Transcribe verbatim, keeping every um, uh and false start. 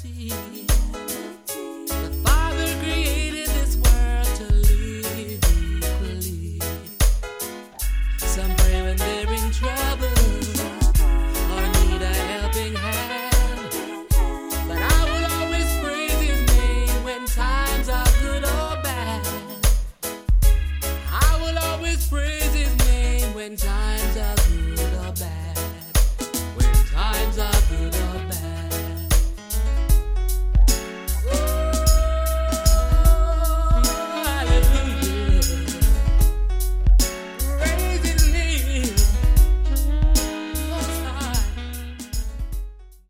see. The Father created this world to live equally. Some pray when they're in trouble or need a helping hand. But I will always praise His name when times are good or bad. I will always praise His name when times are good.